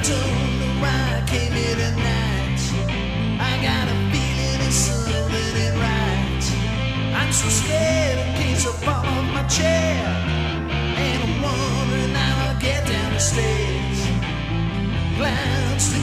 don't know why I came here tonight. I got a feeling it's something ain't right. I'm so scared in case I fall off my chair, and I'm wondering how I'll get down the stairs. Clouds